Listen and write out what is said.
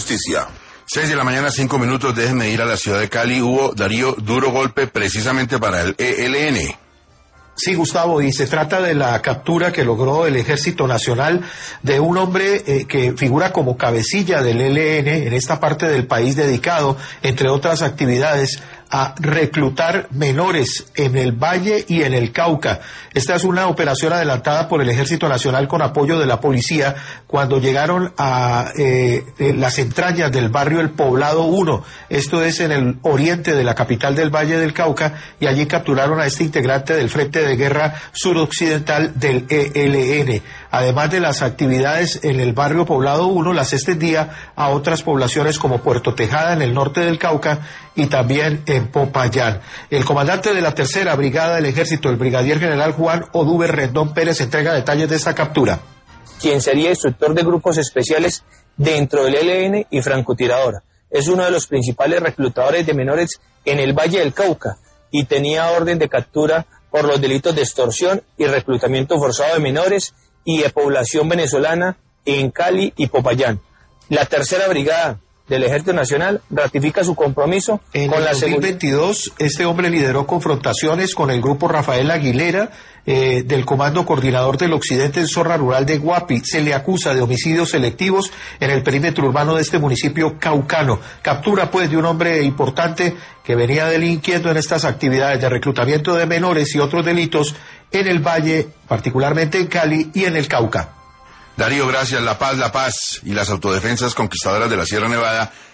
justicia. 6:05 a.m, déjenme ir a la ciudad de Cali. Hubo, Darío, duro golpe precisamente para el ELN. Sí, Gustavo, y se trata de la captura que logró el Ejército Nacional de un hombre que figura como cabecilla del ELN en esta parte del país, dedicado, entre otras actividades, a reclutar menores en el Valle y en el Cauca. Esta es una operación adelantada por el Ejército Nacional con apoyo de la policía cuando llegaron a las entrañas del barrio El Poblado 1. Esto es en el oriente de la capital del Valle del Cauca, y allí capturaron a este integrante del Frente de Guerra Suroccidental del ELN. Además de las actividades en el barrio Poblado 1, las extendía a otras poblaciones como Puerto Tejada en el norte del Cauca y también en Popayán. El comandante de la tercera brigada del ejército, el brigadier general Juan Oduber Rendón Pérez, entrega detalles de esta captura. Quien sería instructor de grupos especiales dentro del ELN y francotirador. Es uno de los principales reclutadores de menores en el Valle del Cauca y tenía orden de captura por los delitos de extorsión y reclutamiento forzado de menores y de población venezolana en Cali y Popayán. La tercera brigada del Ejército Nacional ratifica su compromiso con la seguridad. En 2022, este hombre lideró confrontaciones con el grupo Rafael Aguilera del Comando Coordinador del Occidente en Zorra Rural de Guapi. Se le acusa de homicidios selectivos en el perímetro urbano de este municipio caucano. Captura, pues, de un hombre importante que venía delinquiendo en estas actividades de reclutamiento de menores y otros delitos en el Valle, particularmente en Cali y en el Cauca. Darío, gracias. La paz y las autodefensas conquistadoras de la Sierra Nevada